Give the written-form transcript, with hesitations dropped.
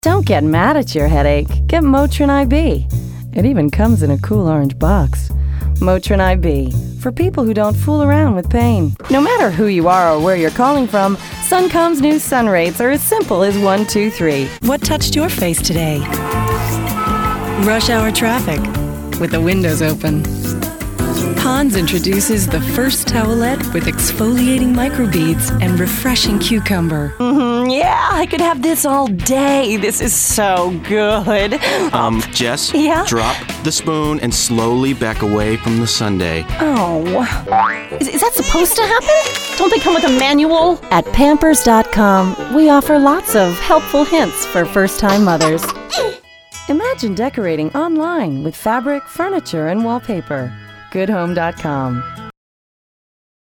Don't get mad at your headache. Get Motrin IB. It even comes in a cool orange box. Motrin IB, for people who don't fool around with pain. No matter who you are or where you're calling from, Suncom's new sun rates are as simple as 1, 2, 3. What touched your face today? Rush hour traffic with the windows open. Pond's introduces the first towelette with exfoliating microbeads and refreshing cucumber. Yeah, I could have this all day. This is so good. Jess? Yeah? Drop the spoon and slowly back away from the sundae. Oh. Is that supposed to happen? Don't they come with a manual? At Pampers.com, we offer lots of helpful hints for first-time mothers. Imagine decorating online with fabric, furniture, and wallpaper. GoodHome.com.